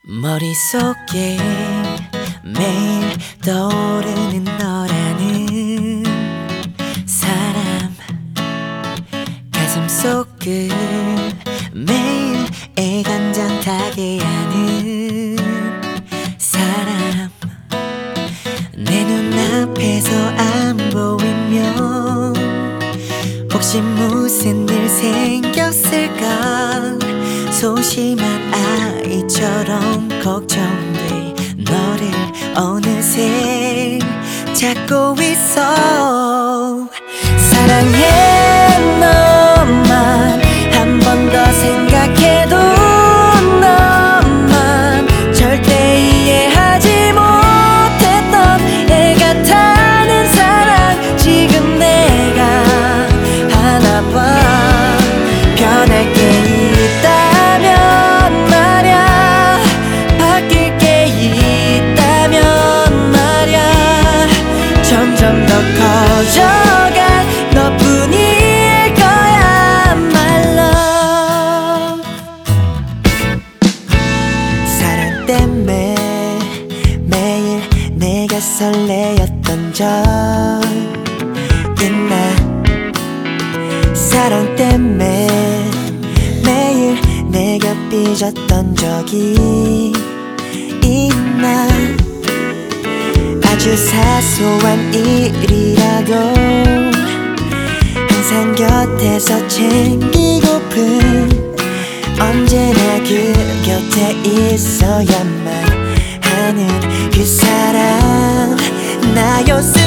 머릿속에 매일 떠오르는 너라는 사람, 가슴속을 매일 애간장 타게 하는 사람, 내 눈앞에서 안 보이면 혹시 무슨 일 생겼을까 소심한 아이처럼 걱정돼 너를 어느새 찾고 있어. 사랑해 너만 한 번 더 생각해도 너만 절대 이해하지 못했던 애가 타는 사랑 지금 내가 하나봐. 변할 게 있다면 말야, 바뀔 게 있다면 말야, 점점 더 커져갈 너뿐일 거야 my love. 사랑 때문에 매일 내가 설레었던 적 있나? 사랑 때문에 매일 내가 삐졌던 적이 있나? 아주 사소한 일이라도 항상 곁에서 챙기고픈, 언제나 그 곁에 있어야만 하는 그 사람 나였어.